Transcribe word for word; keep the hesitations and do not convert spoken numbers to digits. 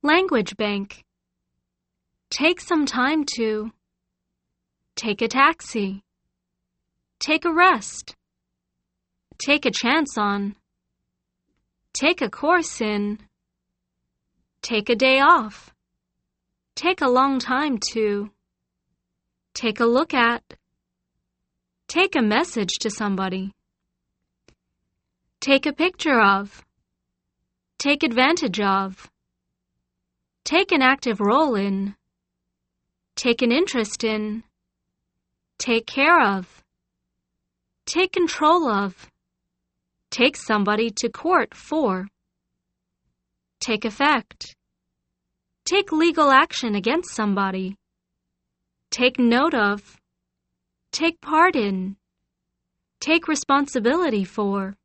Language bank. Take some time to. Take a taxi. Take a rest. Take a chance on. Take a course in. Take a day off. Take a long time to. Take a look at. Take a message to somebody. Take a picture of. Take advantage of. Take an active role in. Take an interest in. Take care of. Take control of. Take somebody to court for. Take effect. Take legal action against somebody. Take note of. Take part in. Take responsibility for.